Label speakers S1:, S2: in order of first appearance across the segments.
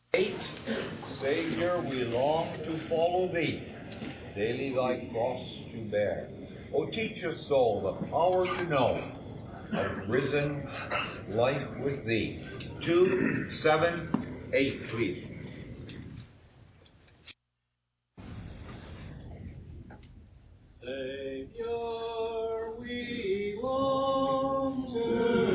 S1: 8, Savior, we long to follow Thee, daily Thy cross to bear. O teach us so the power to know of risen life with Thee. 2, 7, 8, please.
S2: Savior, we long to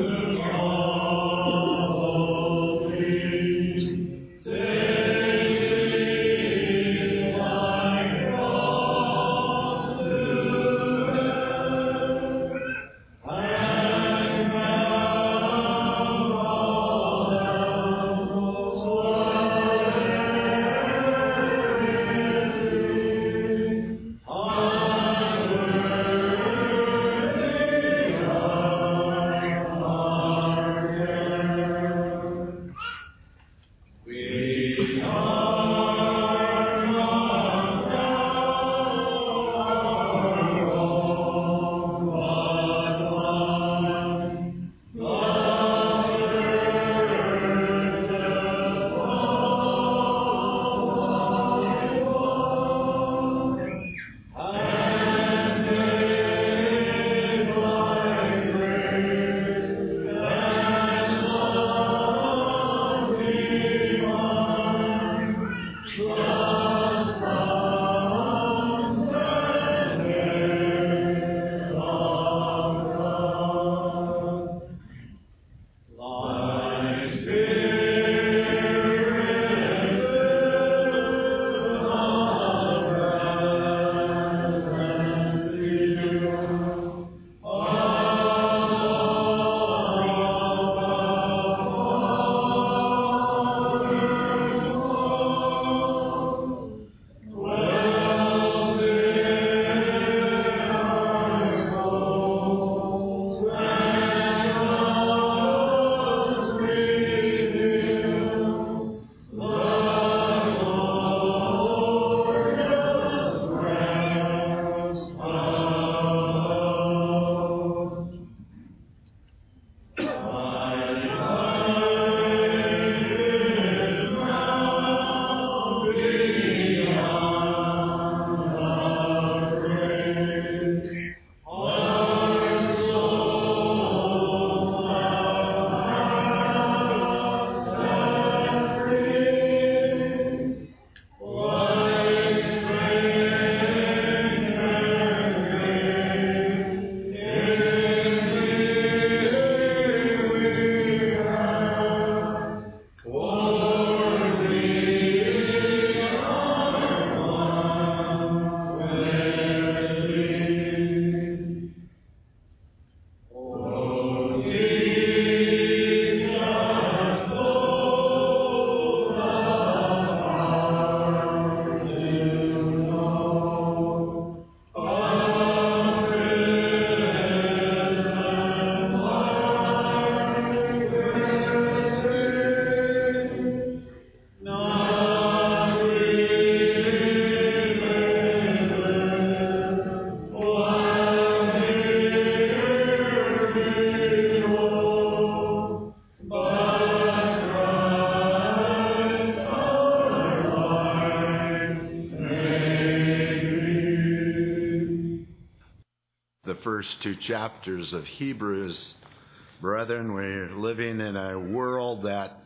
S3: first two chapters of Hebrews. Brethren, we're living in a world that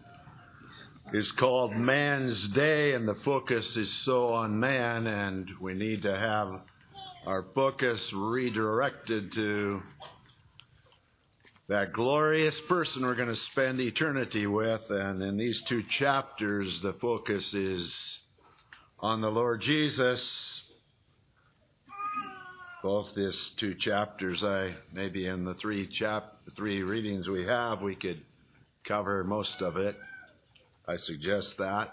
S3: is called man's day, and the focus is so on man, and we need to have our focus redirected to that glorious person we're going to spend eternity with. And in these two chapters, the focus is on the Lord Jesus. Both these two chapters, maybe in the three readings we have, we could cover most of it. I suggest that.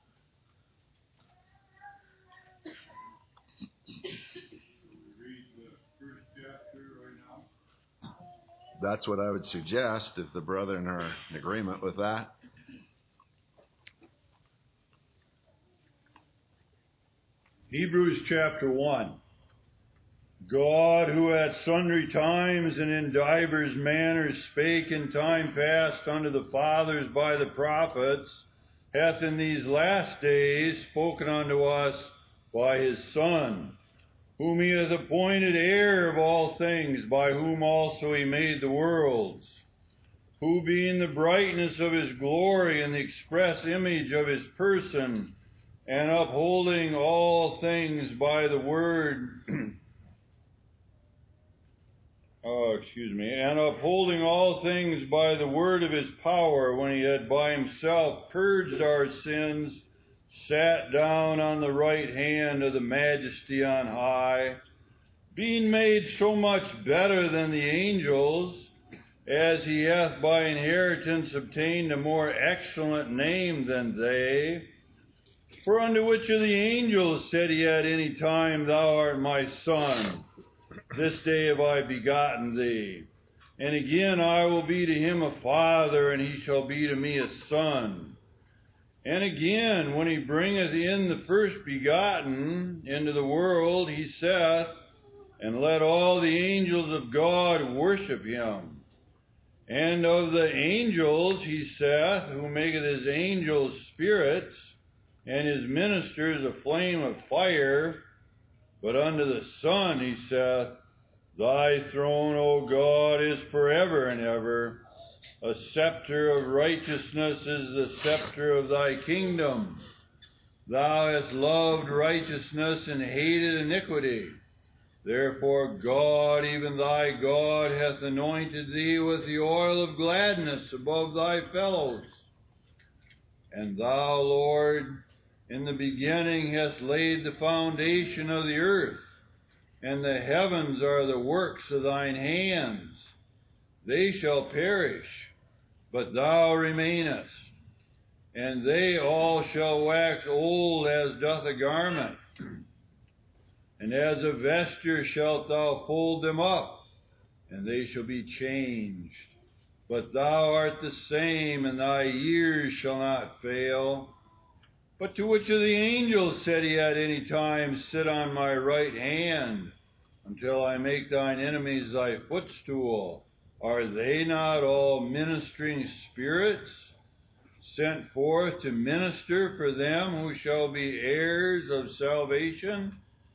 S4: Read the first chapter right now.
S3: That's what I would suggest, if the brethren are in agreement with that.
S4: Hebrews chapter 1. God, who at sundry times and in divers manners spake in time past unto the fathers by the prophets, hath in these last days spoken unto us by his Son, whom he hath appointed heir of all things, by whom also he made the worlds, who being the brightness of his glory and the express image of his person, and upholding all things by the word, and upholding all things by the word of his power, when he had by himself purged our sins, sat down on the right hand of the Majesty on high, being made so much better than the angels, as he hath by inheritance obtained a more excellent name than they. For unto which of the angels said he at any time, Thou art my Son, this day have I begotten thee? And again, I will be to him a father, and he shall be to me a son. And again, when he bringeth in the first begotten into the world, he saith, And let all the angels of God worship him. And of the angels he saith, Who maketh his angels spirits, and his ministers a flame of fire. But unto the Son he saith, Thy throne, O God, is forever and ever. A scepter of righteousness is the scepter of thy kingdom. Thou hast loved righteousness and hated iniquity. Therefore God, even thy God, hath anointed thee with the oil of gladness above thy fellows. And thou, Lord, in the beginning hast laid the foundation of the earth, and the heavens are the works of thine hands. They shall perish, but thou remainest, and they all shall wax old as doth a garment. And as a vesture shalt thou fold them up, and they shall be changed. But thou art the same, and thy years shall not fail. But to which of the angels said he at any time, Sit on my right hand, until I make thine enemies thy footstool? Are they not all ministering spirits, sent forth to minister for them who shall be heirs of salvation?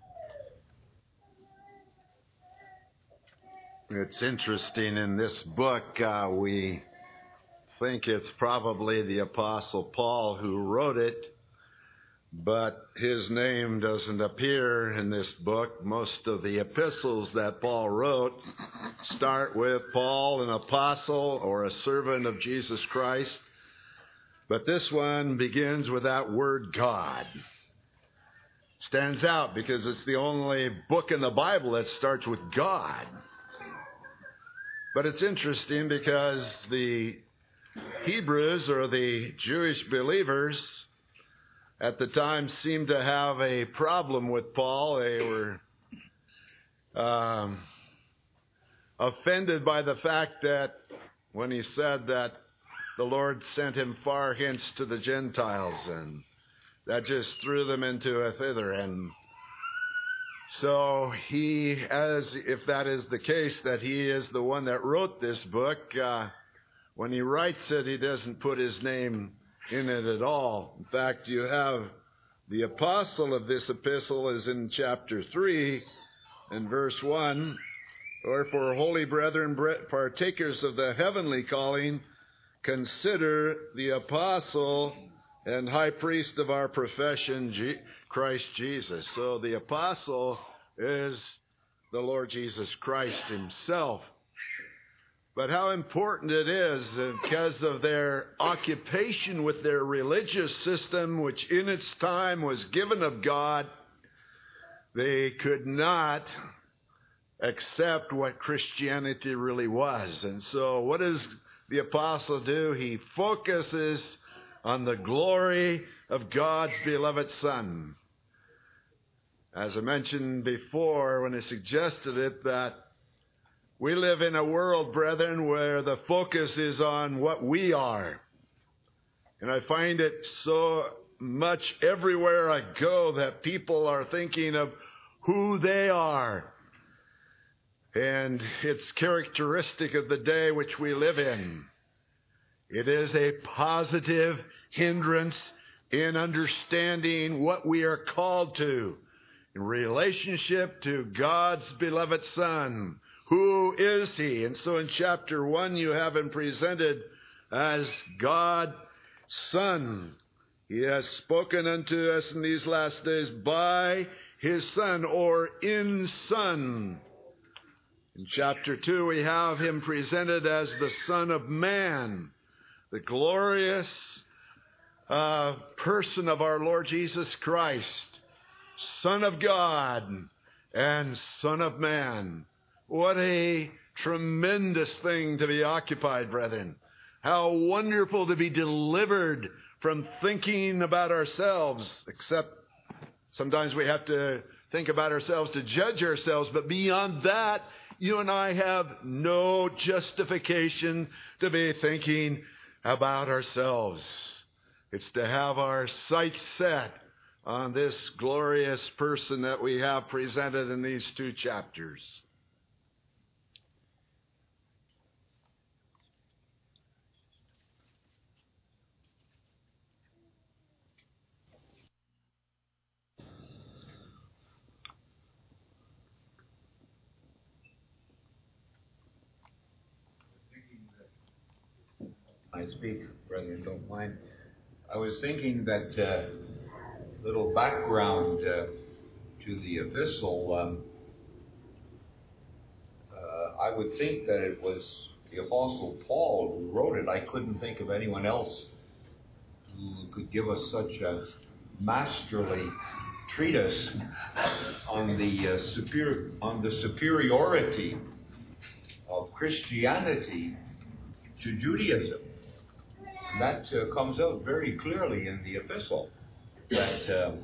S3: It's interesting in this book, we think it's probably the Apostle Paul who wrote it, but his name doesn't appear in this book. Most of the epistles that Paul wrote start with Paul, an apostle or a servant of Jesus Christ, but this one begins with that word God. Stands out because it's the only book in the Bible that starts with God. But it's interesting because the Hebrews, or the Jewish believers at the time, seemed to have a problem with Paul. They were offended by the fact that when he said that the Lord sent him far hence to the Gentiles, and that just threw them into a thither. And so he, as if that is the case, that he is the one that wrote this book, when he writes it, he doesn't put his name in it at all. In fact, you have the apostle of this epistle is in chapter 3 and verse 1. Wherefore, holy brethren, partakers of the heavenly calling, consider the apostle and high priest of our profession, Christ Jesus. So the apostle is the Lord Jesus Christ himself. But how important it is, because of their occupation with their religious system, which in its time was given of God, they could not accept what Christianity really was. And so what does the apostle do? He focuses on the glory of God's beloved Son. As I mentioned before when I suggested it, that we live in a world, brethren, where the focus is on what we are. And I find it so much everywhere I go that people are thinking of who they are. And it's characteristic of the day which we live in. It is a positive hindrance in understanding what we are called to in relationship to God's beloved Son. Who is He? And so in chapter 1, you have Him presented as God Son. He has spoken unto us in these last days by His Son, or in Son. In chapter 2, we have Him presented as the Son of Man, the glorious person of our Lord Jesus Christ, Son of God and Son of Man. What a tremendous thing to be occupied, brethren. How wonderful to be delivered from thinking about ourselves, except sometimes we have to think about ourselves to judge ourselves. But beyond that, you and I have no justification to be thinking about ourselves. It's to have our sights set on this glorious person that we have presented in these 2 chapters.
S1: I speak, brethren, don't mind. I was thinking that little background to the epistle. I would think that it was the Apostle Paul who wrote it. I couldn't think of anyone else who could give us such a masterly treatise on the superiority of Christianity to Judaism. And that comes out very clearly in the epistle, that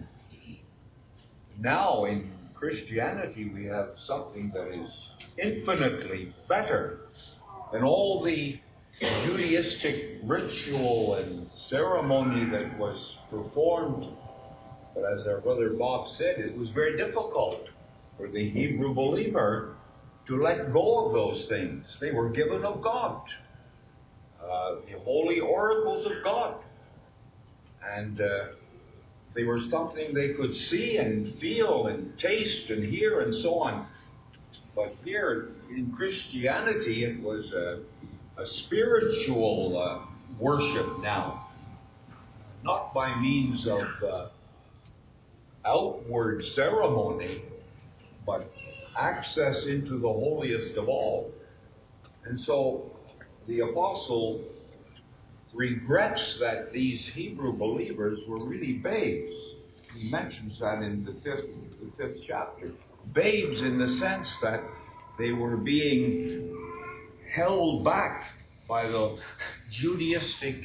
S1: now in Christianity we have something that is infinitely better than all the Judaistic ritual and ceremony that was performed. But as our brother Bob said, it was very difficult for the Hebrew believer to let go of those things. They were given of God, the holy oracles of God. And they were something they could see and feel and taste and hear and so on. But here in Christianity, it was a spiritual worship now, not by means of outward ceremony, but access into the holiest of all. And so the apostle regrets that these Hebrew believers were really babes. He mentions that in the fifth chapter. Babes in the sense that they were being held back by the Judaistic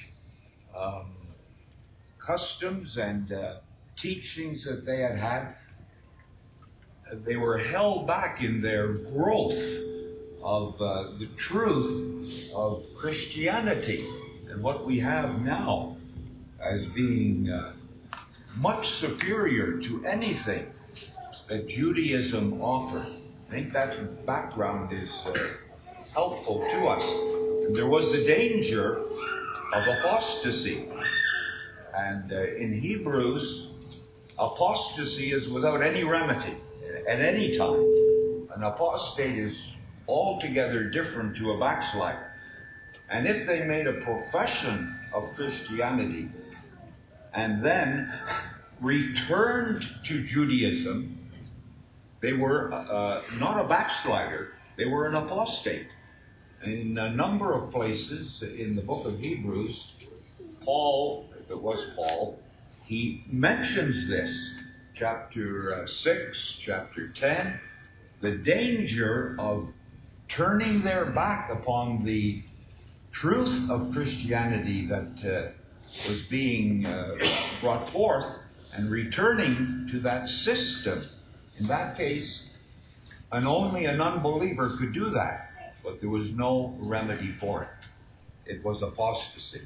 S1: customs and teachings that they had had. They were held back in their growth of the truth of Christianity and what we have now as being much superior to anything that Judaism offered. I think that background is helpful to us. And there was the danger of apostasy. And in Hebrews, apostasy is without any remedy at any time. An apostate is altogether different to a backslider. And if they made a profession of Christianity and then returned to Judaism, they were not a backslider, they were an apostate. In a number of places in the book of Hebrews, Paul, if it was Paul, he mentions this. Chapter 6, chapter 10, the danger of turning their back upon the truth of Christianity that was being brought forth and returning to that system. In that case, only an unbeliever could do that, but there was no remedy for it. It was apostasy.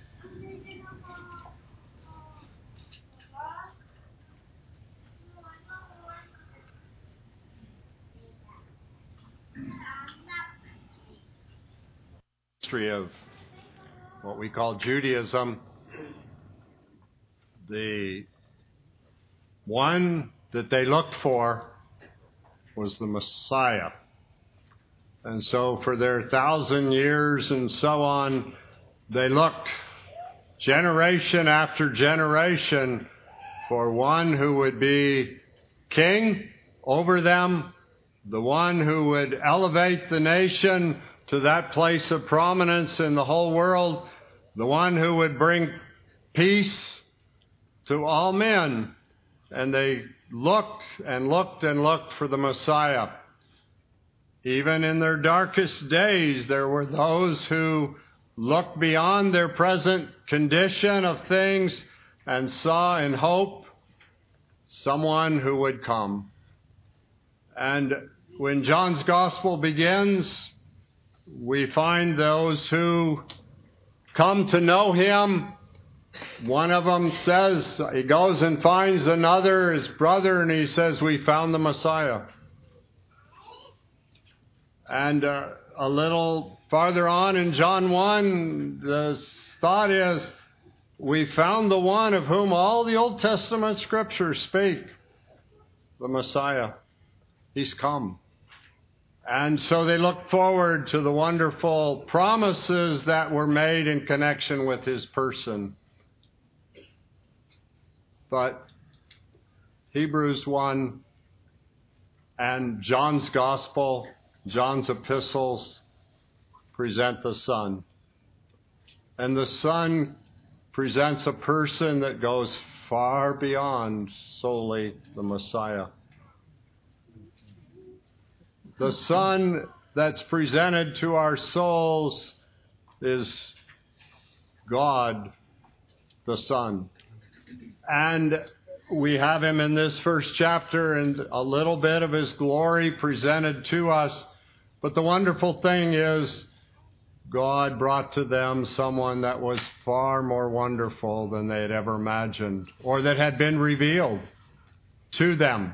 S5: History of what we call Judaism The one that they looked for was the Messiah. And so for their 1,000 years and so on, they looked generation after generation for one who would be king over them, the one who would elevate the nation to that place of prominence in the whole world, the one who would bring peace to all men. And they looked and looked and looked for the Messiah. Even in their darkest days, there were those who looked beyond their present condition of things and saw in hope someone who would come. And when John's Gospel begins, we find those who come to know him. One of them says, he goes and finds another, his brother, and he says, we found the Messiah. And a little farther on in John 1, the thought is, we found the one of whom all the Old Testament scriptures speak, the Messiah. He's come. And so they look forward to the wonderful promises that were made in connection with his person. But Hebrews 1 and John's Gospel, John's epistles present the Son. And the Son presents a person that goes far beyond solely the Messiah. The Son that's presented to our souls is God, the Son. And we have him in this first chapter and a little bit of his glory presented to us. But the wonderful thing is God brought to them someone that was far more wonderful than they had ever imagined or that had been revealed to them.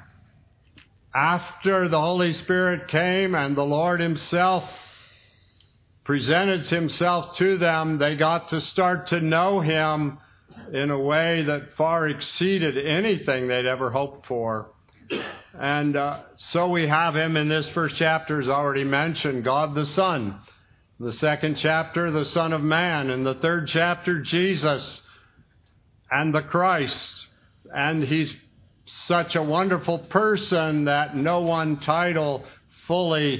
S5: After the Holy Spirit came and the Lord himself presented himself to them, they got to start to know him in a way that far exceeded anything they'd ever hoped for. And so we have him in this first chapter, as already mentioned, God the Son. The second chapter, the Son of Man. In the third chapter, Jesus and the Christ. And he's such a wonderful person that no one title fully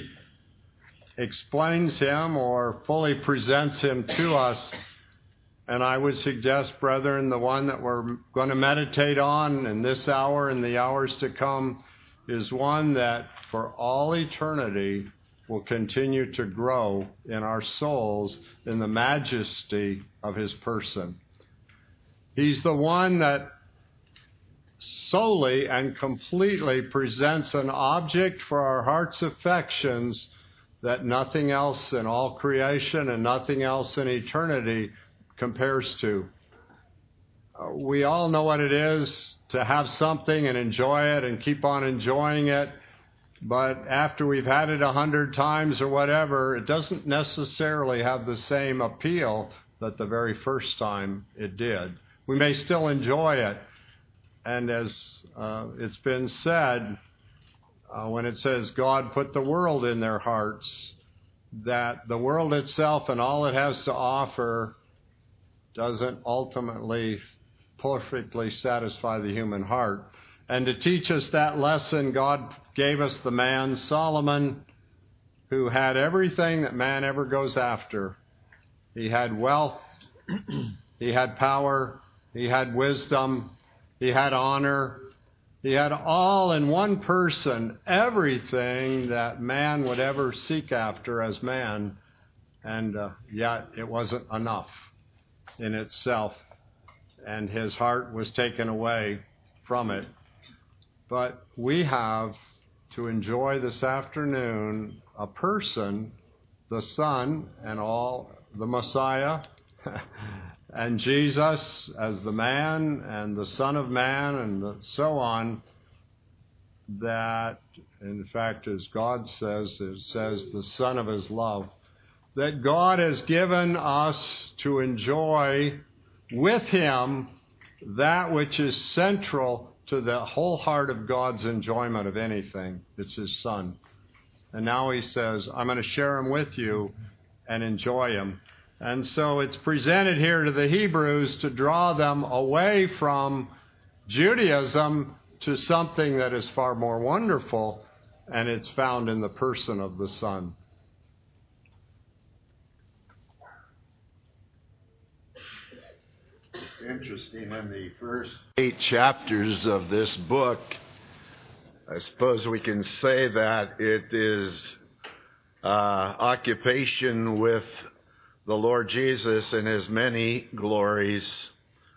S5: explains him or fully presents him to us. And I would suggest, brethren, the one that we're going to meditate on in this hour and the hours to come is one that for all eternity will continue to grow in our souls in the majesty of his person. He's the one that solely and completely presents an object for our heart's affections that nothing else in all creation and nothing else in eternity compares to. We all know what it is to have something and enjoy it and keep on enjoying it, but after we've had it 100 times or whatever, it doesn't necessarily have the same appeal that the very first time it did. We may still enjoy it, and as it's been said, when it says God put the world in their hearts, that the world itself and all it has to offer doesn't ultimately perfectly satisfy the human heart. And to teach us that lesson, God gave us the man Solomon, who had everything that man ever goes after. He had wealth, he had power, he had wisdom, he had honor, he had all in one person, everything that man would ever seek after as man, and yet it wasn't enough in itself, and his heart was taken away from it. But we have to enjoy this afternoon a person, the Son, and all the Messiah, and Jesus as the man, and the Son of Man, and so on, that, in fact, as God says, it says the Son of his love, that God has given us to enjoy with him that which is central to the whole heart of God's enjoyment of anything. It's His Son. And now He says, I'm going to share Him with you and enjoy Him. And so it's presented here to the Hebrews to draw them away from Judaism to something that is far more wonderful, and it's found in the person of the Son.
S3: It's interesting, in the first 8 chapters of this book, I suppose we can say that it is occupation with the Lord Jesus in His many glories.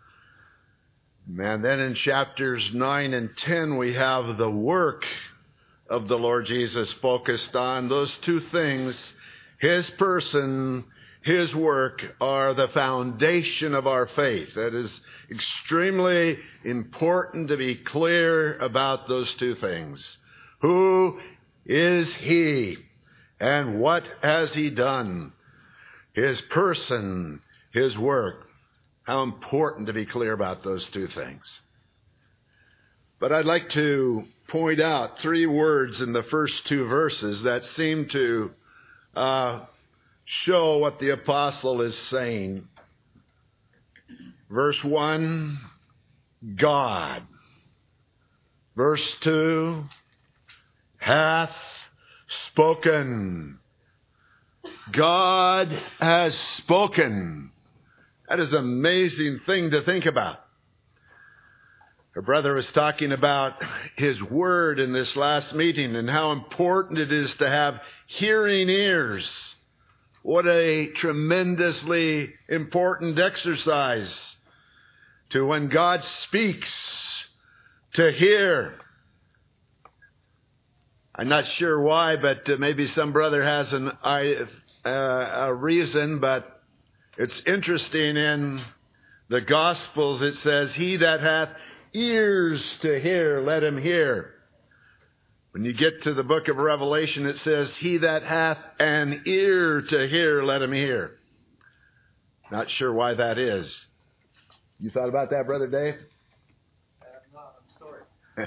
S3: And then in chapters 9 and 10, we have the work of the Lord Jesus focused on. Those two things, His person, His work, are the foundation of our faith. That is extremely important to be clear about those two things. Who is He and what has He done? His person, His work. How important to be clear about those two things. But I'd like to point out 3 words in the first 2 verses that seem to show what the apostle is saying. Verse 1, God. Verse 2, hath spoken. God has spoken. That is an amazing thing to think about. Our brother was talking about his word in this last meeting and how important it is to have hearing ears. What a tremendously important exercise to, when God speaks, to hear. I'm not sure why, but maybe some brother has a reason, but it's interesting in the Gospels it says, he that hath ears to hear, let him hear. When you get to the book of Revelation, it says, he that hath an ear to hear, let him hear. Not sure why that is. You thought about that, Brother Dave?
S2: I have not. I'm sorry.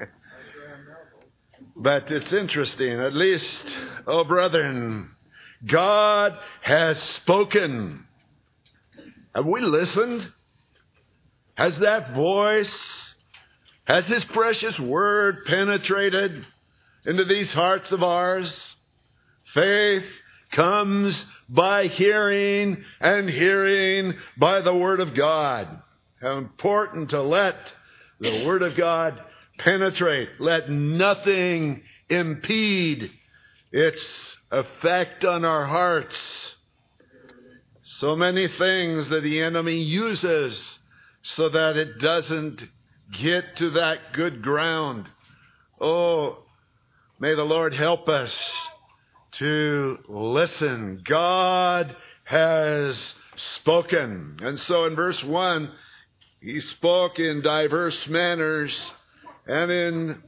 S3: But it's interesting. At least, oh brethren, God has spoken. Have we listened? Has that voice, has His precious word penetrated into these hearts of ours? Faith comes by hearing, and hearing by the Word of God. How important to let the Word of God penetrate. Let nothing impede its effect on our hearts. So many things that the enemy uses so that it doesn't get to that good ground. Oh, may the Lord help us to listen. God has spoken. And so in verse 1, He spoke in diverse manners and in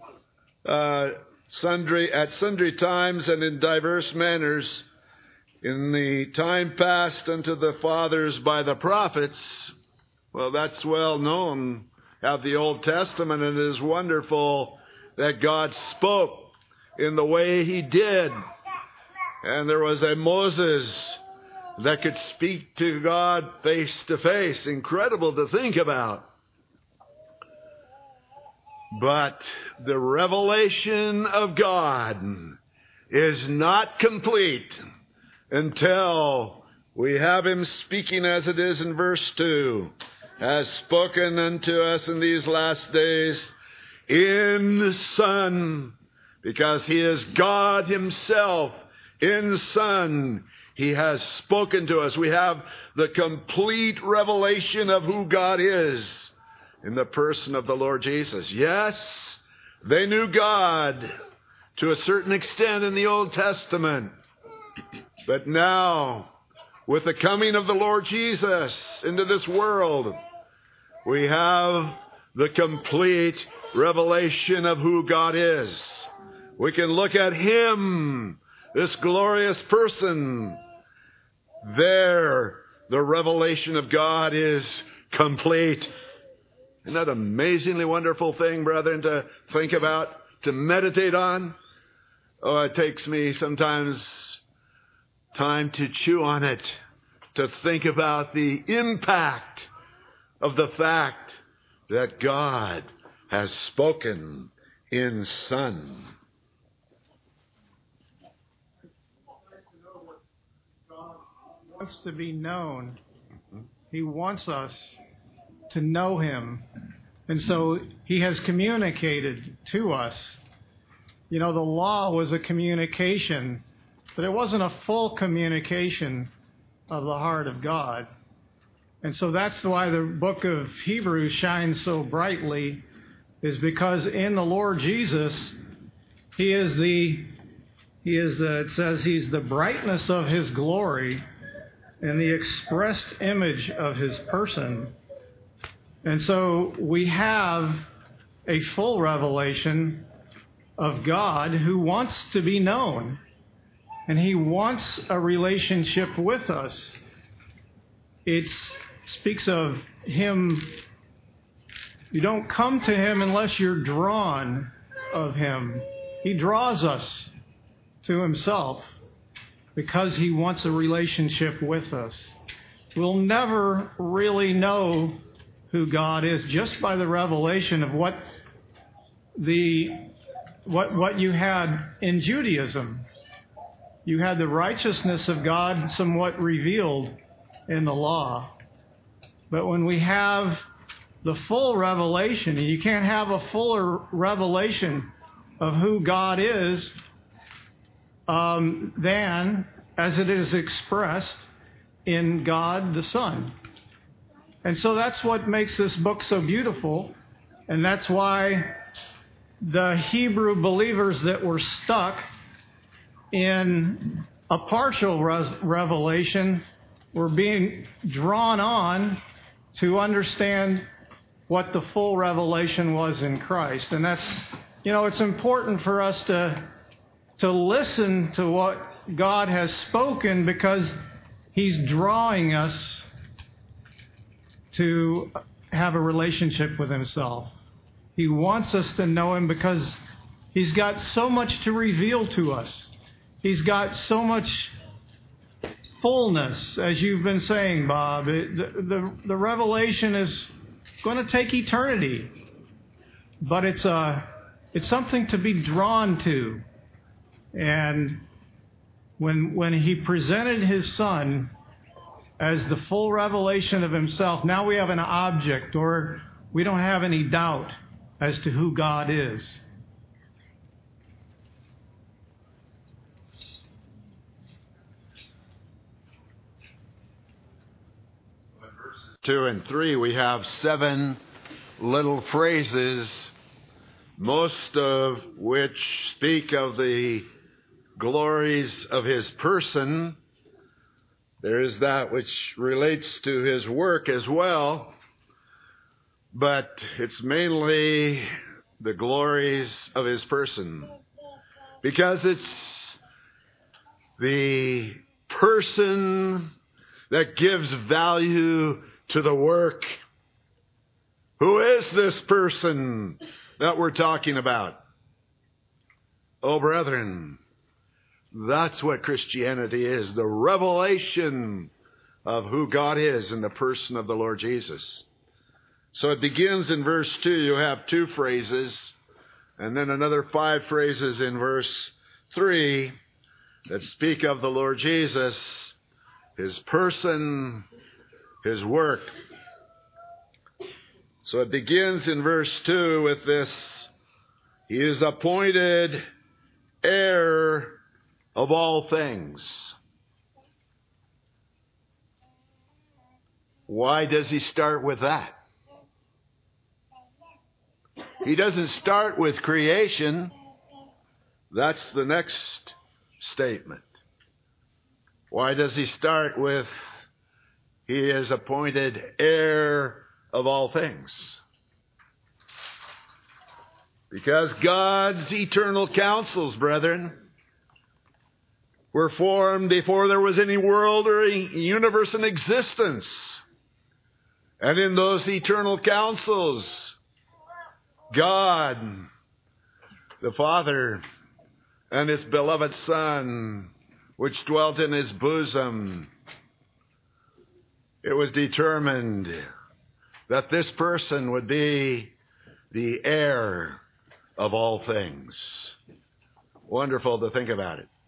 S3: sundry times and in diverse manners. In the time past unto the fathers by the prophets. Well, that's well known of the Old Testament, and it is wonderful that God spoke in the way He did. And there was a Moses that could speak to God face to face. Incredible to think about. But the revelation of God is not complete until we have Him speaking as it is in verse 2, has spoken unto us in these last days in the Son, because He is God Himself. In the Son, He has spoken to us. We have the complete revelation of who God is in the person of the Lord Jesus. Yes, they knew God to a certain extent in the Old Testament. But now, with the coming of the Lord Jesus into this world, we have the complete revelation of who God is. We can look at Him, this glorious person. There, the revelation of God is complete. Isn't that an amazingly wonderful thing, brethren, to think about, to meditate on? Oh, it takes me sometimes time to chew on it, to think about the impact of the fact that God has spoken in Son.
S2: God wants to be known. He wants us to know Him. And so He has communicated to us. You know, the law was a communication, but it wasn't a full communication of the heart of God. And so that's why the book of Hebrews shines so brightly, is because in the Lord Jesus, it says He's the brightness of His glory and the expressed image of His person. And so we have a full revelation of God who wants to be known. And He wants a relationship with us. It speaks of Him. You don't come to Him unless you're drawn of Him. He draws us to Himself because He wants a relationship with us. We'll never really know who God is just by the revelation of what you had in Judaism. You had the righteousness of God somewhat revealed in the law. But when we have the full revelation, and you can't have a fuller revelation of who God is than as it is expressed in God the Son. And so that's what makes this book so beautiful. And that's why the Hebrew believers that were stuck in a partial revelation were being drawn on to understand what the full revelation was in Christ. And that's, it's important for us to listen to what God has spoken, because He's drawing us to have a relationship with Himself. He wants us to know Him because He's got so much to reveal to us. He's got so much fullness, as you've been saying, Bob. The revelation is going to take eternity, but it's something to be drawn to. And when He presented His Son as the full revelation of Himself, now we have an object, or we don't have any doubt as to who God is.
S3: In verses 2 and 3, we have 7 little phrases, most of which speak of the glories of His person. There is that which relates to His work as well, but it's mainly the glories of His person, because it's the person that gives value to the work. Who is this person that we're talking about? Oh, brethren, that's what Christianity is, the revelation of who God is in the person of the Lord Jesus. So it begins in verse 2. You have 2 phrases, and then another 5 phrases in verse 3 that speak of the Lord Jesus, His person, His work. So it begins in verse 2 with this: He is appointed heir of all things. Why does He start with that? He doesn't start with creation. That's the next statement. Why does He start with He is appointed heir of all things? Because God's eternal counsels, brethren, were formed before there was any world or any universe in existence. And in those eternal councils, God, the Father, and His beloved Son, which dwelt in His bosom, it was determined that this person would be the heir of all things. Wonderful to think about it.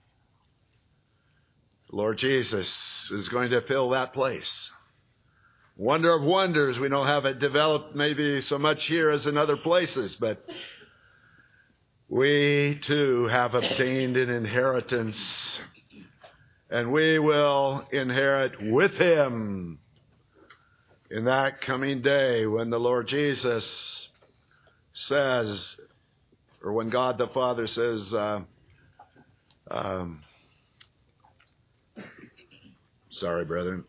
S3: Lord Jesus is going to fill that place. Wonder of wonders. We don't have it developed maybe so much here as in other places, but we too have obtained an inheritance, and we will inherit with Him in that coming day when the Lord Jesus says, or when God the Father says, sorry, brethren,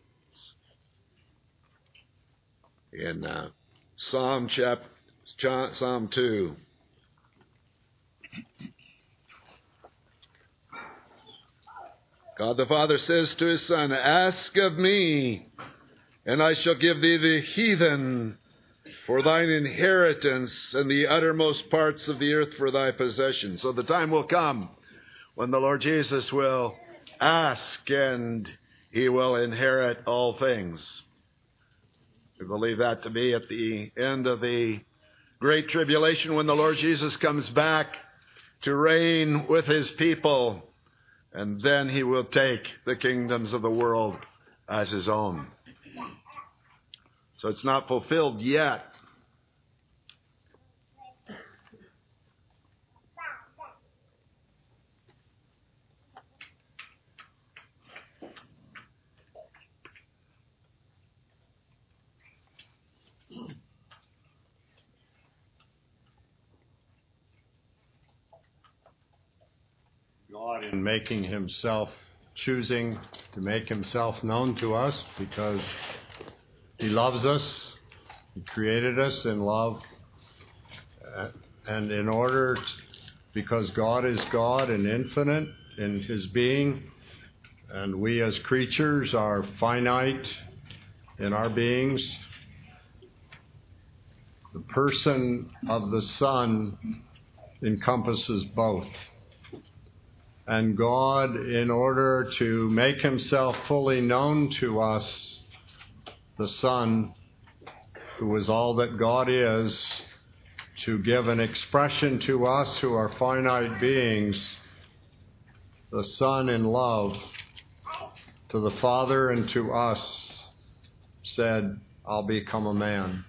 S3: in Psalm 2. God the Father says to His Son, ask of me, and I shall give thee the heathen for thine inheritance, and the uttermost parts of the earth for thy possession. So the time will come when the Lord Jesus will ask, and He will inherit all things. We believe that to be at the end of the Great Tribulation, when the Lord Jesus comes back to reign with His people, and then He will take the kingdoms of the world as His own. So it's not fulfilled yet.
S5: God, in making Himself, choosing to make Himself known to us because He loves us, He created us in love, and in order, because God is God and infinite in His being, and we as creatures are finite in our beings, the person of the Son encompasses both. And God, in order to make Himself fully known to us, the Son, who is all that God is, to give an expression to us who are finite beings, the Son in love to the Father and to us said, I'll become a man.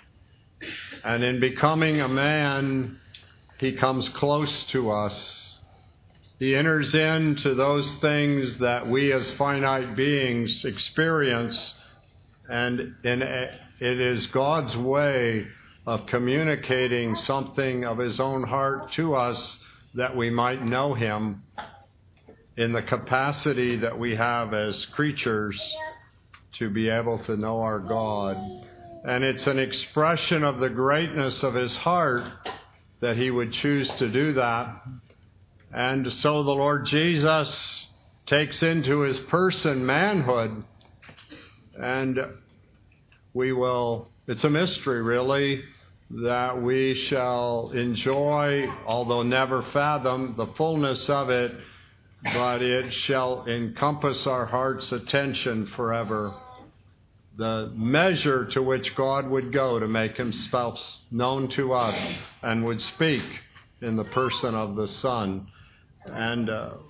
S5: And in becoming a man, He comes close to us. He enters into those things that we as finite beings experience, and it is God's way of communicating something of His own heart to us that we might know Him in the capacity that we have as creatures to be able to know our God. And it's an expression of the greatness of His heart that He would choose to do that. And so the Lord Jesus takes into His person manhood, and it's a mystery really, that we shall enjoy, although never fathom, the fullness of it, but it shall encompass our heart's attention forever. The measure to which God would go to make Himself known to us and would speak in the person of the Son. And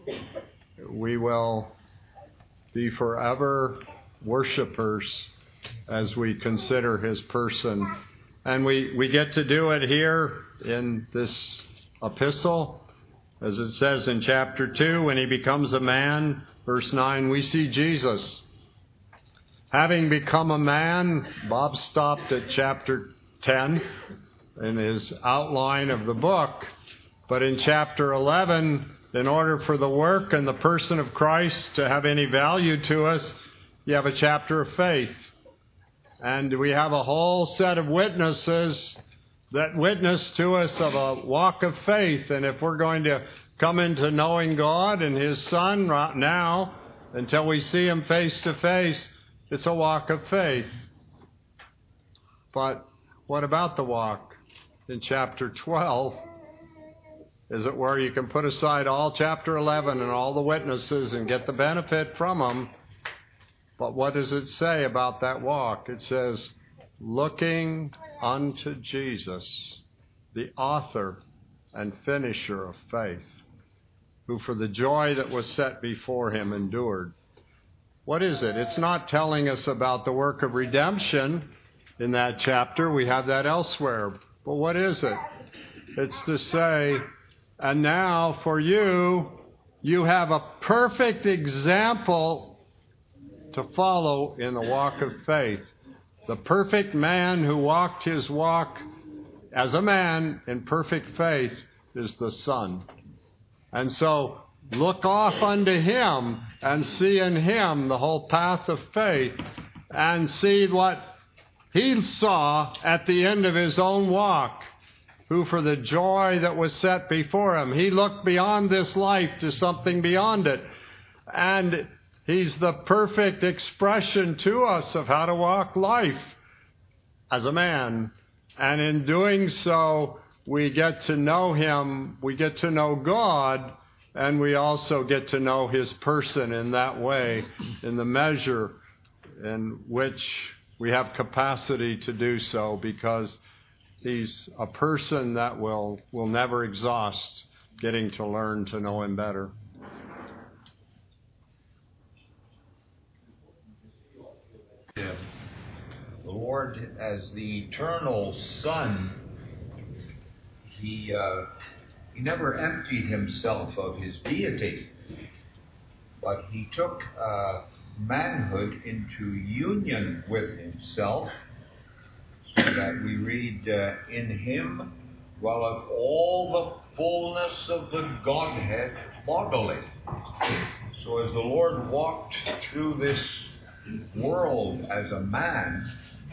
S5: we will be forever worshipers as we consider His person. And we get to do it here in this epistle. As it says in chapter 2, when He becomes a man, verse 9, we see Jesus. Having become a man, Bob stopped at chapter 10 in his outline of the book. But in chapter 11, in order for the work and the person of Christ to have any value to us, you have a chapter of faith. And we have a whole set of witnesses that witness to us of a walk of faith. And if we're going to come into knowing God and His Son right now, until we see Him face to face, it's a walk of faith. But what about the walk? In chapter 12, is it where you can put aside all chapter 11 and all the witnesses and get the benefit from them? But what does it say about that walk? It says, looking unto Jesus, the author and finisher of faith, who for the joy that was set before him endured. What is it? It's not telling us about the work of redemption in that chapter. We have that elsewhere. But what is it? It's to say, and now for you, you have a perfect example to follow in the walk of faith. The perfect man who walked his walk as a man in perfect faith is the Son. And so look off unto him and see in him the whole path of faith and see what he saw at the end of his own walk, who for the joy that was set before him, he looked beyond this life to something beyond it. And he's the perfect expression to us of how to walk life as a man. And in doing so, we get to know him, we get to know God, and we also get to know his person in that way, in the measure in which we have capacity to do so, because he's a person that will never exhaust getting to learn to know him better.
S1: The Lord, as the eternal Son, he never emptied himself of his deity, but he took manhood into union with himself, so that we read, in him dwelleth all the fullness of the Godhead bodily. So as the Lord walked through this world as a man,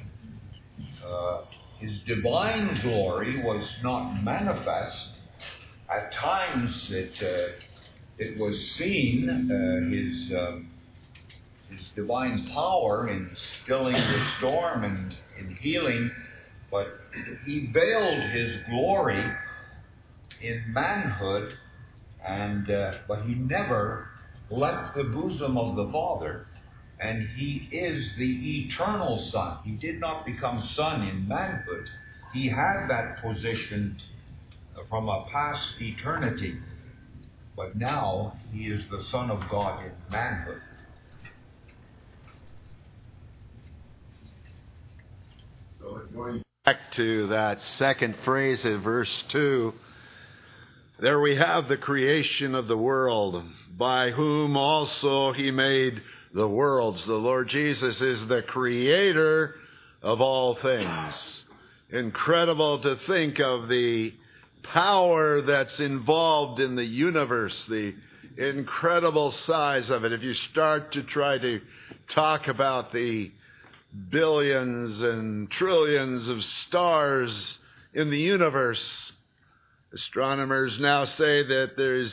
S1: his divine glory was not manifest. At times it was seen, his divine power in stilling the storm and in healing, but he veiled his glory in manhood, and but he never left the bosom of the Father. And he is the eternal Son. He did not become Son in manhood. He had that position from a past eternity. But now he is the Son of God in manhood.
S3: So going back to that second phrase of verse 2, there we have the creation of the world, by whom also he made the worlds. The Lord Jesus is the creator of all things. Incredible to think of the power that's involved in the universe, the incredible size of it. If you start to try to talk about the billions and trillions of stars in the universe, astronomers now say that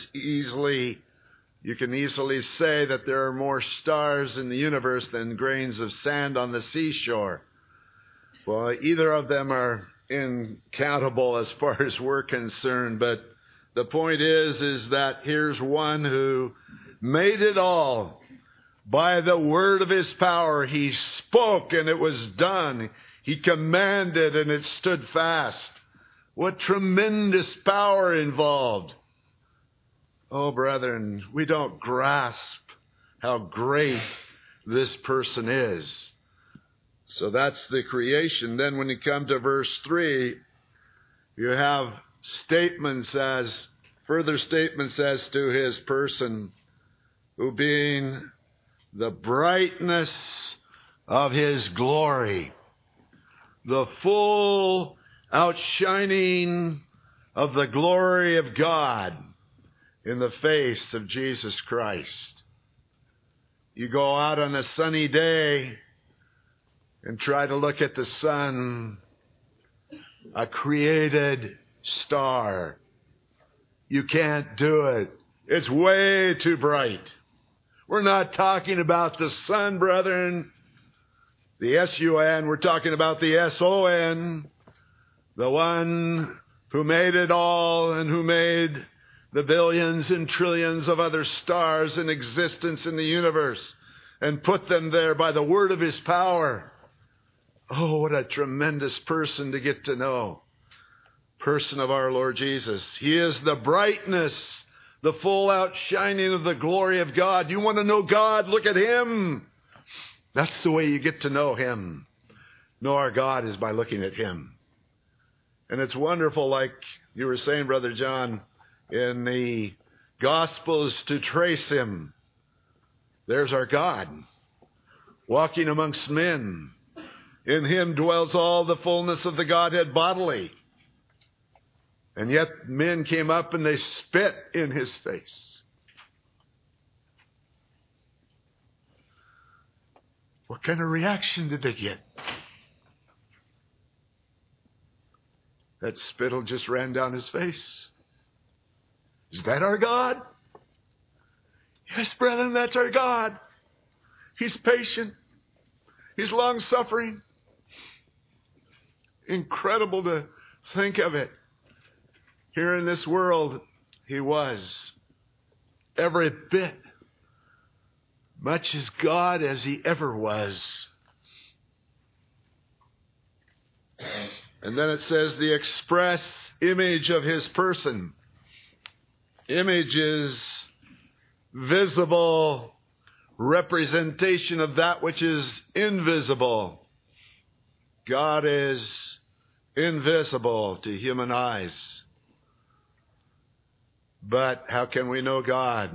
S3: you can easily say that there are more stars in the universe than grains of sand on the seashore. Well, either of them are incountable as far as we're concerned, but the point is that here's one who made it all. By the word of his power, he spoke and it was done. He commanded and it stood fast. What tremendous power involved. Oh, brethren, we don't grasp how great this person is. So that's the creation. Then when you come to verse 3, you have further statements as to his person, who being the brightness of his glory, the full outshining of the glory of God in the face of Jesus Christ. You go out on a sunny day and try to look at the sun, a created star. You can't do it. It's way too bright. We're not talking about the sun, brethren. The S-U-N, we're talking about the S-O-N, the one who made it all and who made the billions and trillions of other stars in existence in the universe and put them there by the word of his power. Oh, what a tremendous person to get to know. Person of our Lord Jesus. He is the brightness, the full outshining of the glory of God. You want to know God? Look at him. That's the way you get to know him. Know our God is by looking at him. And it's wonderful, like you were saying, Brother John, in the Gospels to trace him. There's our God, walking amongst men. In him dwells all the fullness of the Godhead bodily. And yet men came up and they spit in his face. What kind of reaction did they get? That spittle just ran down his face. Is that our God? Yes, brethren, that's our God. He's patient. He's long-suffering. Incredible to think of it. Here in this world, he was every bit much as God as he ever was. And then it says the express image of his person. Image is visible representation of that which is invisible. God is invisible to human eyes. But how can we know God?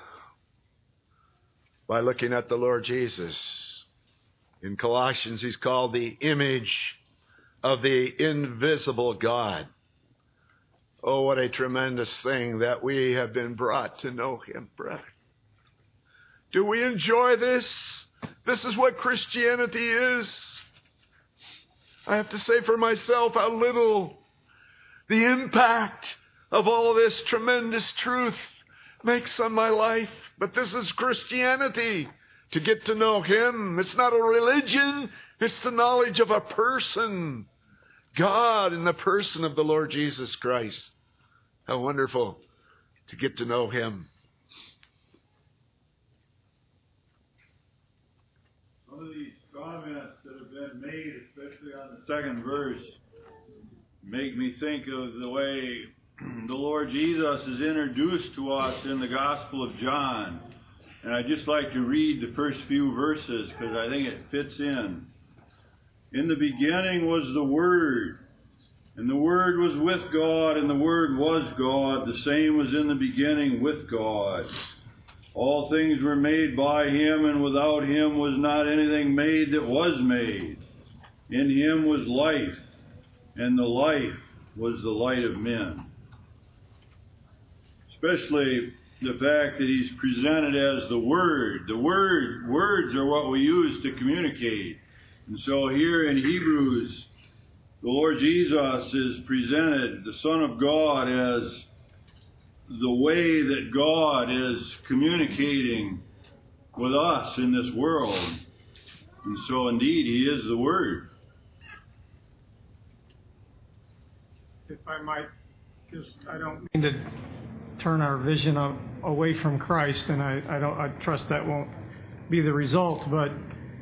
S3: By looking at the Lord Jesus. In Colossians, he's called the image of the invisible God. Oh, what a tremendous thing that we have been brought to know him, brother. Do we enjoy this? This is what Christianity is. I have to say for myself how little the impact of all this tremendous truth makes on my life. But this is Christianity, to get to know him. It's not a religion. It's the knowledge of a person. God in the person of the Lord Jesus Christ. How wonderful to get to know him.
S4: Some of these comments that have been made, especially on the second verse, make me think of the way the Lord Jesus is introduced to us in the Gospel of John. And I'd just like to read the first few verses because I think it fits in. In the beginning was the Word, and the Word was with God, and the Word was God. The same was in the beginning with God. All things were made by him, and without him was not anything made that was made. In him was life, and the life was the light of men. Especially the fact that he's presented as the Word. Words are what we use to communicate. And so here in Hebrews, the Lord Jesus is presented, the Son of God, as the way that God is communicating with us in this world. And so indeed, he is the Word.
S2: If I might, because I don't mean to turn our vision away from Christ, and I trust that won't be the result, but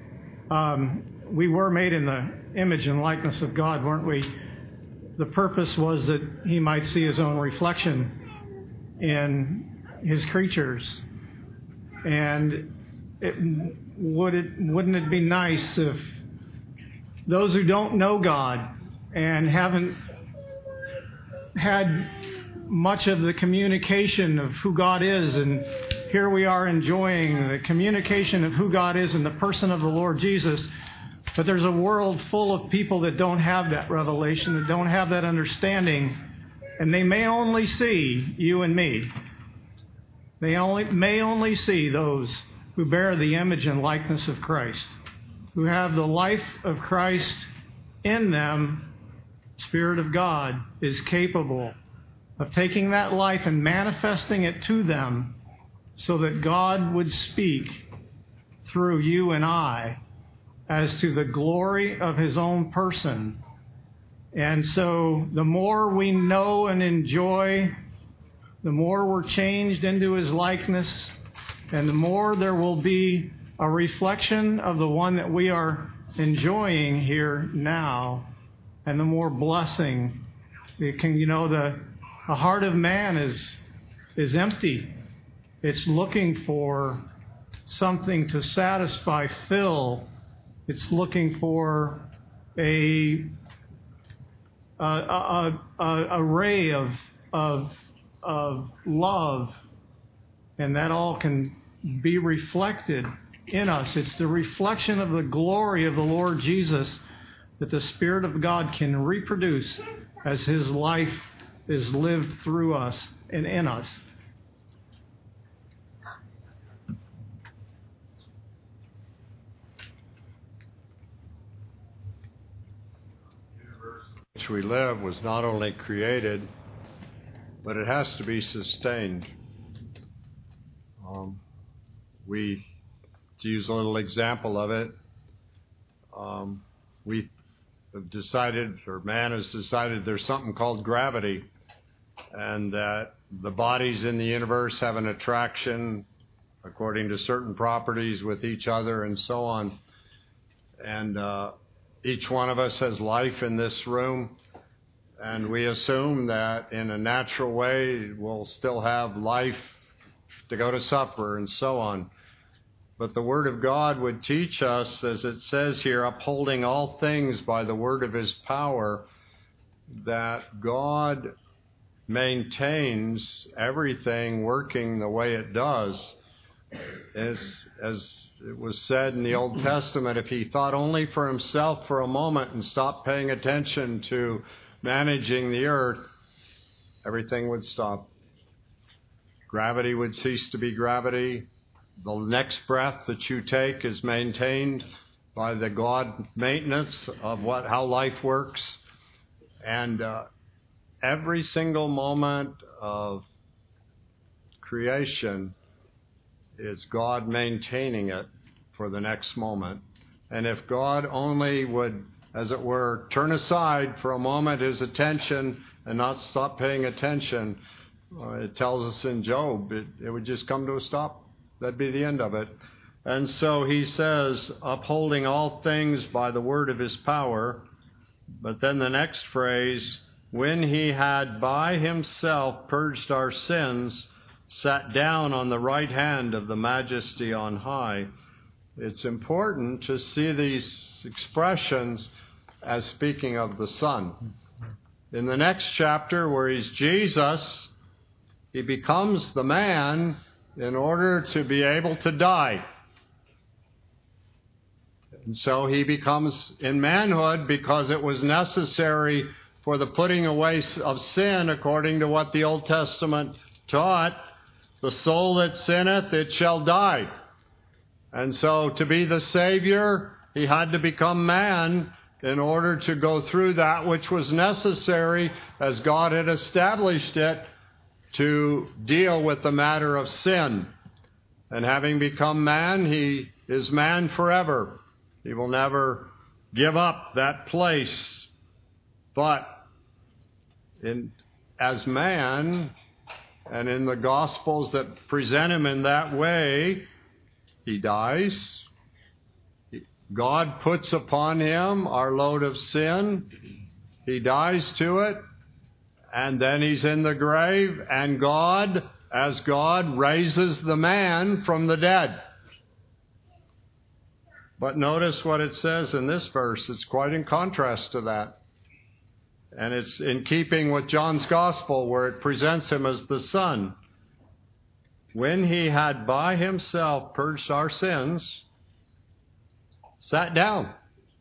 S2: we were made in the image and likeness of God, weren't we? The purpose was that he might see his own reflection in his creatures. And wouldn't it be nice if those who don't know God and haven't had much of the communication of who God is, and here we are enjoying the communication of who God is in the person of the Lord Jesus, but there's a world full of people that don't have that revelation, that don't have that understanding, and they may only see you and me. They may only see those who bear the image and likeness of Christ, who have the life of Christ in them. Spirit of God is capable of taking that life and manifesting it to them so that God would speak through you and I as to the glory of his own person. And so the more we know and enjoy, the more we're changed into his likeness, and the more there will be a reflection of the one that we are enjoying here now, and the more blessing it can, the heart of man is empty. It's looking for something to satisfy, fill. It's looking for a ray of love, and that all can be reflected in us. It's the reflection of the glory of the Lord Jesus that the Spirit of God can reproduce as his life is lived through us and in us.
S5: Which we live was not only created, but it has to be sustained. To use a little example of it, we have decided, or man has decided, there's something called gravity, and that the bodies in the universe have an attraction according to certain properties with each other and so on. And each one of us has life in this room, and we assume that in a natural way we'll still have life to go to supper and so on. But the Word of God would teach us, as it says here, upholding all things by the word of his power, that God maintains everything working the way it does. As it was said in the Old Testament, if he thought only for himself for a moment and stopped paying attention to managing the earth, everything would stop. Gravity would cease to be gravity. The next breath that you take is maintained by the God maintenance of how life works. And every single moment of creation is God maintaining it for the next moment. And if God only would, as it were, turn aside for a moment his attention and not stop paying attention, it tells us in Job, it would just come to a stop. That'd be the end of it. And so he says, upholding all things by the word of his power. But then the next phrase, when he had by himself purged our sins, sat down on the right hand of the majesty on high. It's important to see these expressions as speaking of the Son. In the next chapter, where he's Jesus, he becomes the man in order to be able to die. And so he becomes in manhood because it was necessary for the putting away of sin, according to what the Old Testament taught. The soul that sinneth, it shall die. And so to be the Savior, he had to become man in order to go through that which was necessary as God had established it to deal with the matter of sin. And having become man, he is man forever. He will never give up that place. But as man, and in the Gospels that present him in that way, he dies. God puts upon him our load of sin. He dies to it. And then he's in the grave, and God, as God, raises the man from the dead. But notice what it says in this verse. It's quite in contrast to that. And it's in keeping with John's Gospel, where it presents him as the Son. When he had by himself purged our sins, sat down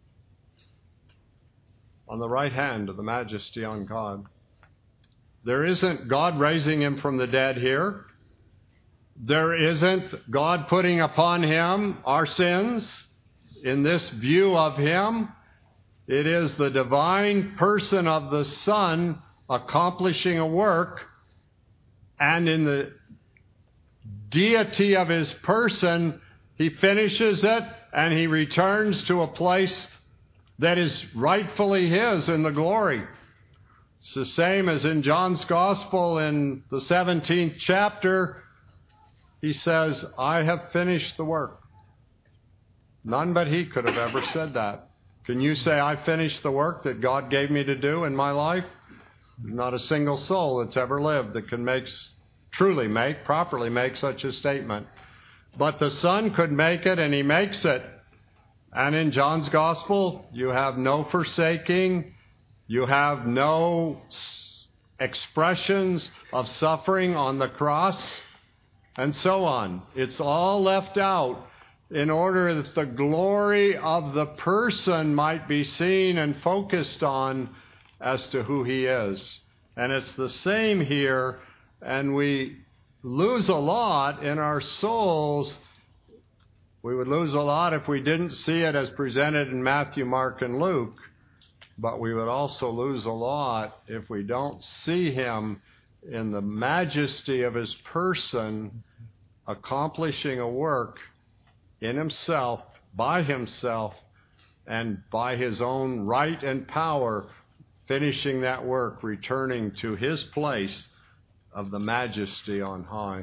S5: on the right hand of the majesty on God. There isn't God raising him from the dead here. There isn't God putting upon him our sins in this view of him. It is the divine person of the Son accomplishing a work, and in the deity of his person, he finishes it and he returns to a place that is rightfully his in the glory. It's the same as in John's Gospel in the 17th chapter. He says, I have finished the work. None but he could have ever said that. Can you say, I finished the work that God gave me to do in my life? Not a single soul that's ever lived that can properly make such a statement. But the Son could make it, and he makes it. And in John's Gospel, you have no forsaking, you have no expressions of suffering on the cross, and so on. It's all left out in order that the glory of the person might be seen and focused on as to who he is. And it's the same here, and we lose a lot in our souls. We would lose a lot if we didn't see it as presented in Matthew, Mark, and Luke. But we would also lose a lot if we don't see him in the majesty of his person, accomplishing a work in himself, and by his own right and power, finishing that work, returning to his place of the majesty on high.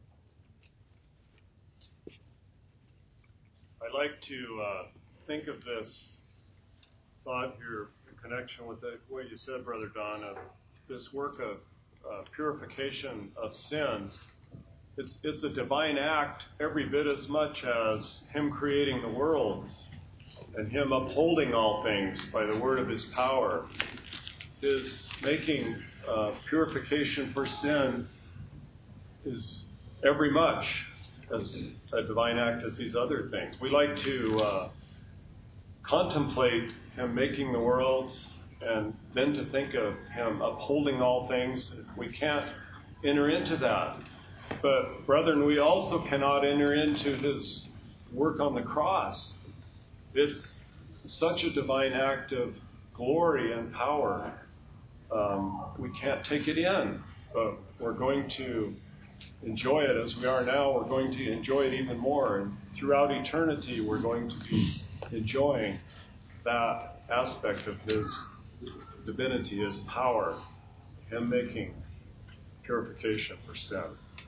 S6: I like to think of this thought here in connection with what you said, Brother Don, of this work of purification of sin. It's a divine act every bit as much as him creating the worlds and him upholding all things by the word of his power. His making purification for sin is every much as a divine act as these other things. We like to contemplate him making the worlds and then to think of him upholding all things. We can't enter into that. But, brethren, we also cannot enter into his work on the cross. It's such a divine act of glory and power. We can't take it in, but we're going to enjoy it as we are now. We're going to enjoy it even more. And throughout eternity, we're going to be enjoying that aspect of his divinity, his power, him making purification for sin.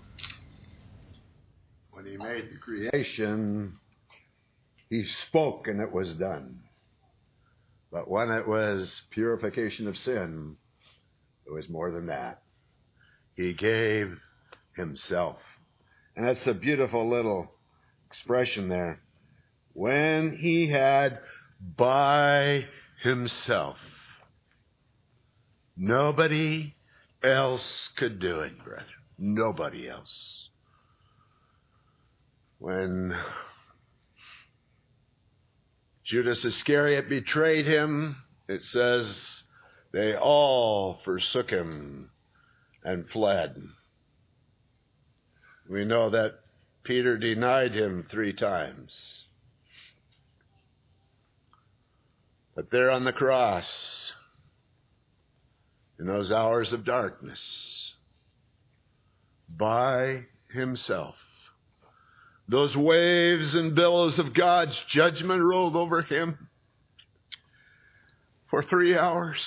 S3: When he made the creation, he spoke and it was done. But when it was purification of sin, it was more than that. He gave himself. And that's a beautiful little expression there. When he had by himself. Nobody else could do it, brethren. Nobody else. When Judas Iscariot betrayed him, it says they all forsook him and fled. We know that Peter denied him 3 times. But there on the cross, in those hours of darkness, by himself, those waves and billows of God's judgment rolled over him for 3 hours.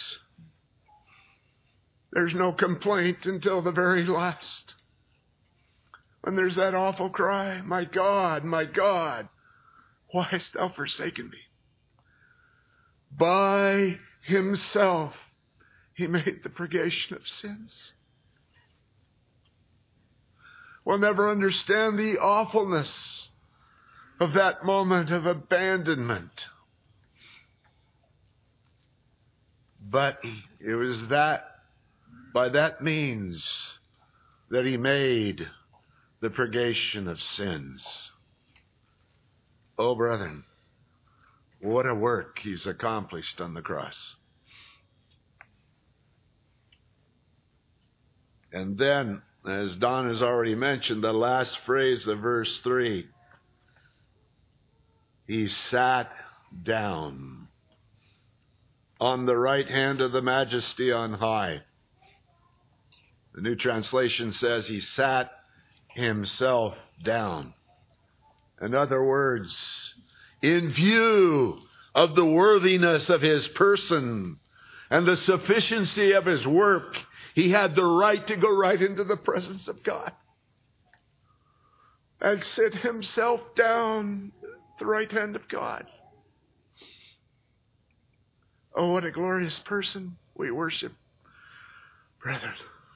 S3: There's no complaint until the very last. When there's that awful cry, my God, why hast thou forsaken me? By himself, he made the purgation of sins. We'll never understand the awfulness of that moment of abandonment. But it was by that means that he made the purgation of sins. Oh, brethren, what a work he's accomplished on the cross. And then, as Don has already mentioned, the last phrase of verse 3, he sat down on the right hand of the Majesty on high. The New Translation says he sat himself down. In other words, in view of the worthiness of his person and the sufficiency of his work, he had the right to go right into the presence of God and sit himself down at the right hand of God. Oh, what a glorious person we worship, brethren.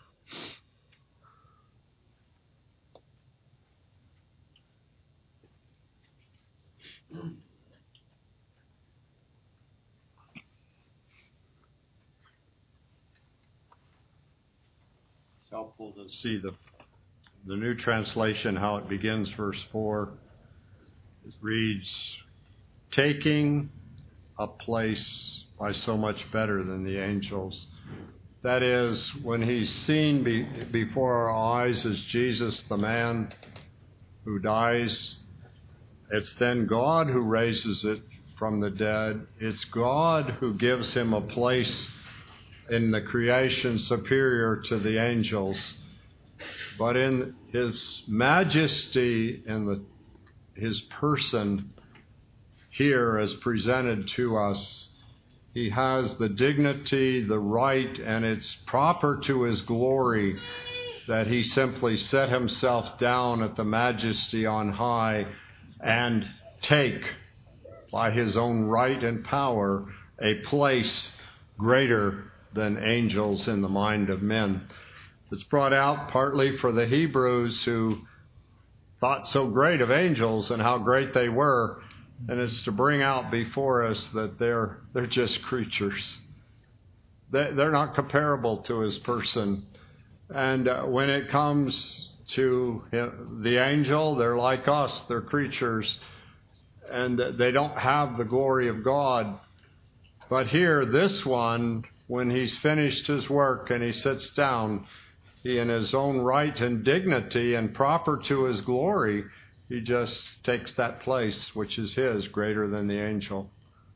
S5: It's helpful to see the New Translation, how it begins, verse 4. It reads, taking a place by so much better than the angels. That is, when he's seen before our eyes as Jesus, the man who dies, it's then God who raises it from the dead. It's God who gives him a place in the creation superior to the angels. But in his majesty and his person here as presented to us, he has the dignity, the right, and it's proper to his glory that he simply set himself down at the majesty on high and take, by his own right and power, a place greater than angels in the mind of men. It's brought out partly for the Hebrews who thought so great of angels and how great they were, and it's to bring out before us that they're just creatures. They're not comparable to his person. And when it comes to the angel, they're like us, they're creatures, and they don't have the glory of God. But here, this one, when he's finished his work and he sits down, he in his own right and dignity and proper to his glory, he just takes that place which is his, greater than the angel.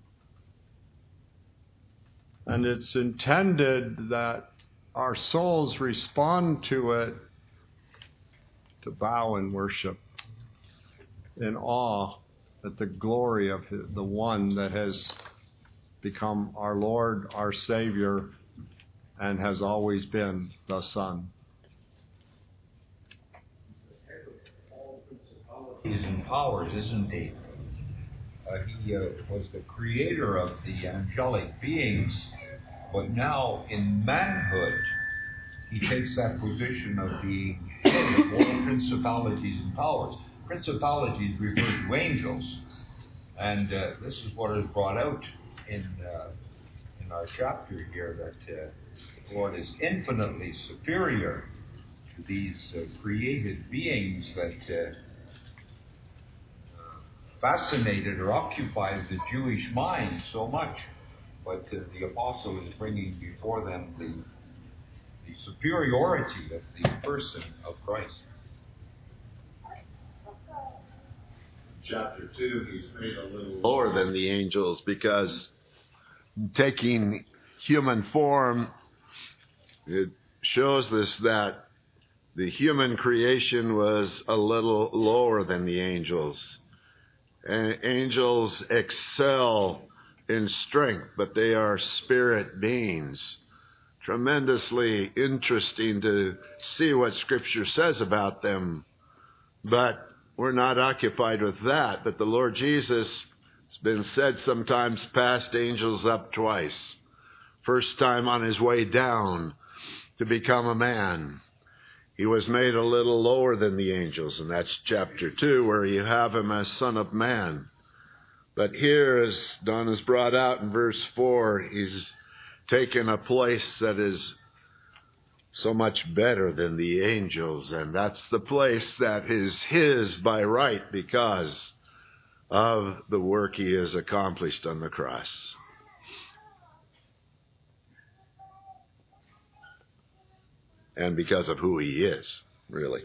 S5: And it's intended that our souls respond to it to bow in worship, in awe at the glory of the one that has become our Lord, our Savior, and has always been the Son.
S1: He's in powers, isn't he? He was the creator of the angelic beings, but now in manhood, he takes that position of being head of all principalities and powers. Principalities refer to angels, and this is what is brought out in our chapter here, that the Lord is infinitely superior to these created beings that fascinated or occupied the Jewish mind so much. But the apostle is bringing before them the superiority of the person of Christ.
S3: Chapter 2, he's made a little lower than the angels because taking human form, it shows us that the human creation was a little lower than the angels. And angels excel in strength, but they are spirit beings. Tremendously interesting to see what Scripture says about them. But we're not occupied with that. But the Lord Jesus, it's been said sometimes, passed angels up twice. First time on his way down to become a man. He was made a little lower than the angels, and that's chapter 2, where you have him as Son of Man. But here, as Don has brought out in verse 4, he's taken a place that is so much better than the angels, and that's the place that is his by right because of the work he has accomplished on the cross. And because of who he is, really.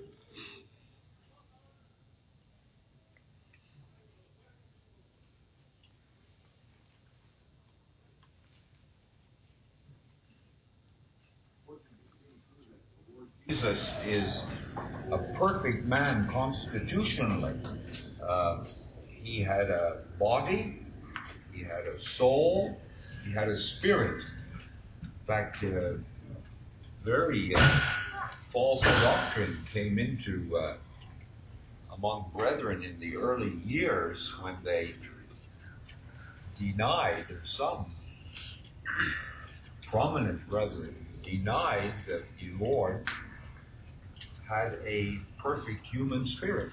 S1: Jesus is a perfect man constitutionally. He He had a body, he had a soul, he had a spirit. In fact, very false doctrine came into among brethren in the early years when they denied, some prominent brethren denied that the Lord had a perfect human spirit,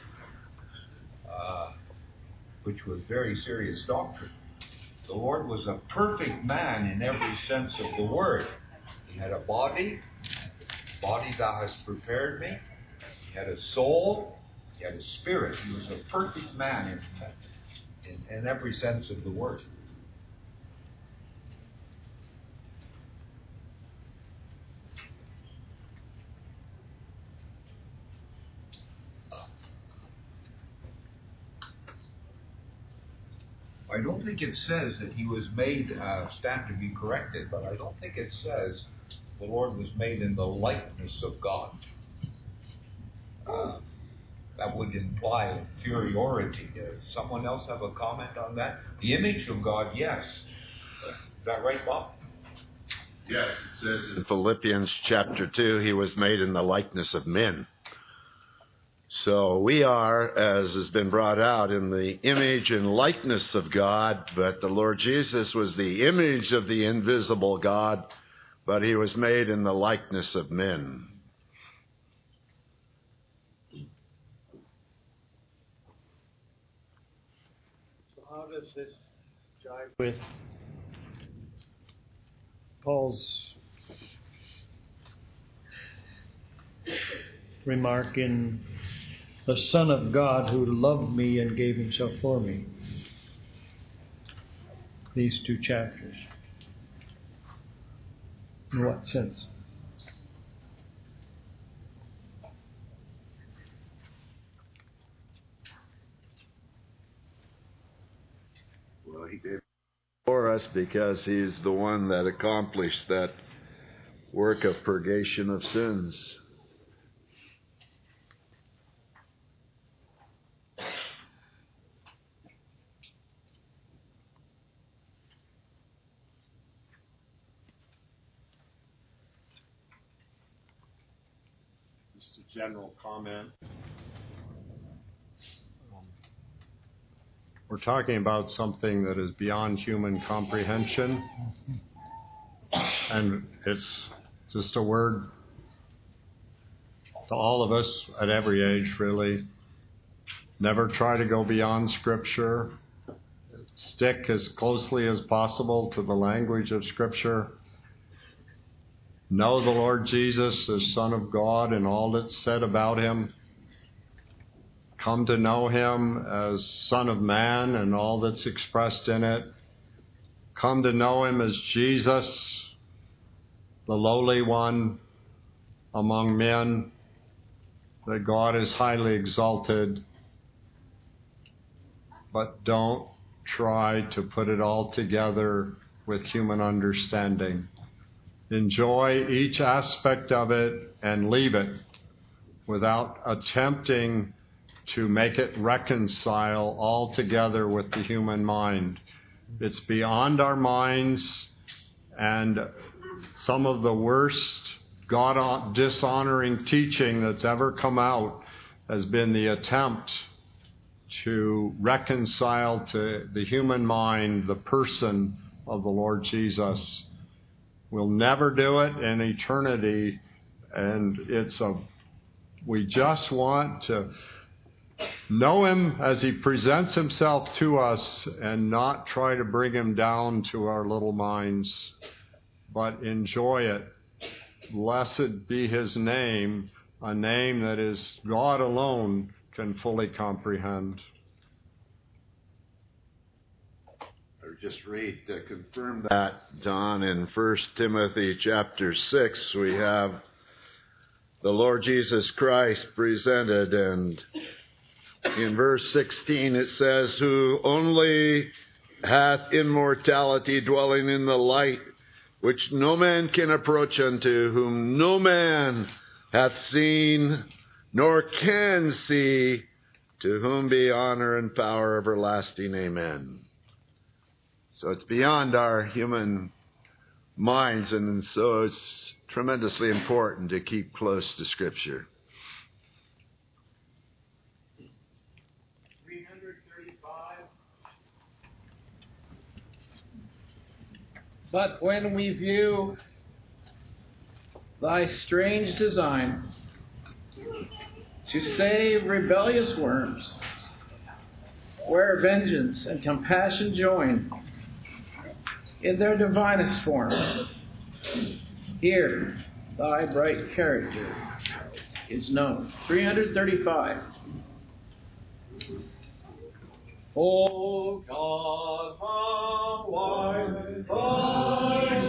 S1: which was very serious doctrine. The Lord was a perfect man in every sense of the word. He had a body thou hast prepared me. He had a soul. He had a spirit. He was a perfect man in every sense of the word. I don't think it says that he was made, stand to be corrected, but I don't think it says the Lord was made in the likeness of God. That would imply inferiority. Does someone else have a comment on that? The image of God, yes. Is that right, Bob?
S3: Yes, it says in Philippians chapter 2, he was made in the likeness of men. So we are, as has been brought out, in the image and likeness of God, but the Lord Jesus was the image of the invisible God, but he was made in the likeness of men.
S7: So how does this jive with Paul's remark in the Son of God who loved me and gave himself for me? These two chapters. In what sense?
S3: Well, he did for us because he's the one that accomplished that work of purgation of sins.
S5: Just a general comment. We're talking about something that is beyond human comprehension, and it's just a word to all of us at every age, really. Never try to go beyond Scripture. Stick as closely as possible to the language of Scripture. Know the Lord Jesus as Son of God and all that's said about him. Come to know him as Son of Man and all that's expressed in it. Come to know him as Jesus, the lowly one among men, that God is highly exalted. But don't try to put it all together with human understanding. Enjoy each aspect of it and leave it without attempting to make it reconcile all together with the human mind. It's beyond our minds, and some of the worst God-dishonoring teaching that's ever come out has been the attempt to reconcile to the human mind the person of the Lord Jesus. We'll never do it in eternity, and we just want to know him as he presents himself to us and not try to bring him down to our little minds, but enjoy it. Blessed be his name, a name that is God alone can fully comprehend.
S3: Or just read to confirm that, John, in 1 Timothy chapter 6, we have the Lord Jesus Christ presented, and in verse 16 it says, who only hath immortality, dwelling in the light, which no man can approach unto, whom no man hath seen, nor can see, to whom be honor and power everlasting. Amen. So it's beyond our human minds, and so it's tremendously important to keep close to Scripture.
S8: 335. But when we view thy strange design to save rebellious worms, where vengeance and compassion join in their divinest form, here thy bright character is known. 335. O God, how wide thy